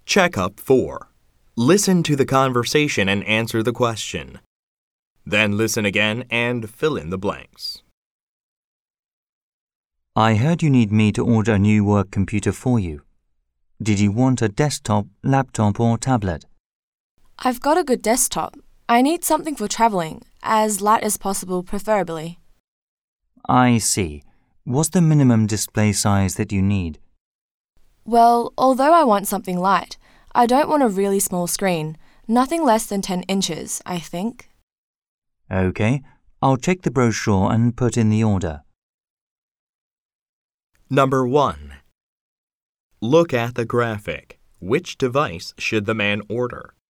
Checkup 4. Listen to the conversation and answer the question. Then listen again and fill in the blanks. I heard you need me to order a new work computer for you. Did you want a desktop, laptop or tablet? I've got a good desktop. I need something for travelling, as light as possible preferably. I see. What's the minimum display size that you need? Well, although I want something light, I don't want a really small screen. Nothing less than 10 inches, I think. Okay, I'll check the brochure and put in the order. Number 1. Look at the graphic. Which device should the man order?